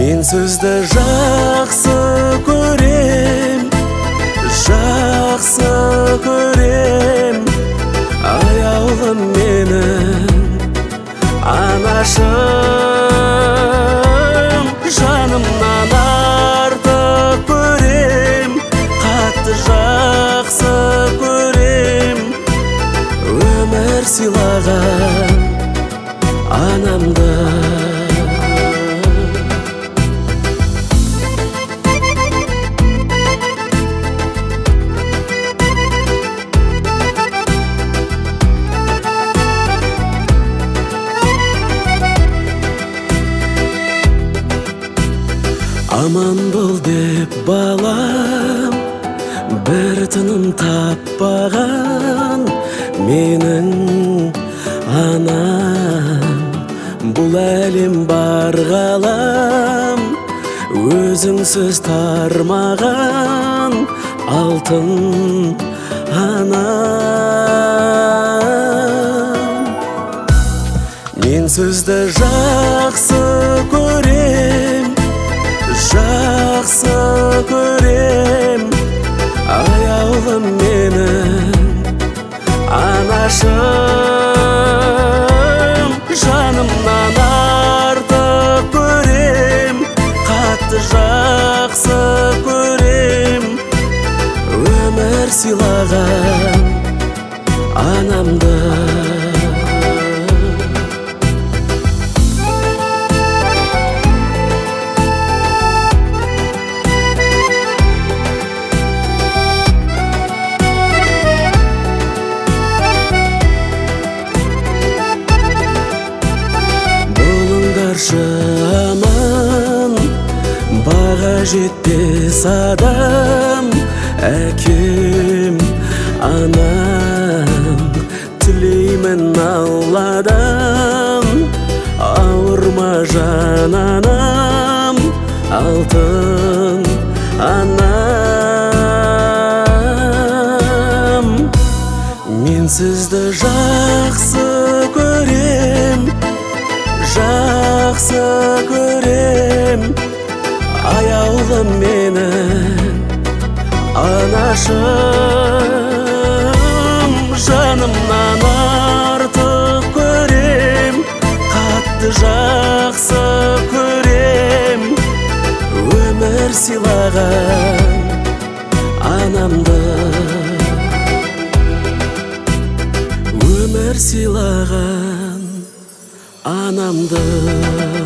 Мен сізді жақсы көрем, жақсы көрем. Аяулым менің анашым, жанымнан артық көрем, қатты жақсы көрем. Өмір сыйлаған анамды. Аман бол деп балам, бір тыным таппаған менің анам. Бұл әлем бар ғалам, өзіңсіз тармаған алтын анам. Мен сізді жақсы көрем, жақсы көрем. Аяулым менің анашым, жанымнан артық көрем, қатты жақсы көрем. Өмір сыйлаған анамды. Аман, баға жетпес адам, әкем, анам. Тілеймін Алладан, ауырма жан анам, алтын анам. Мен сізді жақсы көрем, жақсы көрем. Аяулым менің анашым, жанымнан артық көрем, қатты жақсы көрем. Өмір сыйлаған анамды, өмір сыйлаған анамды.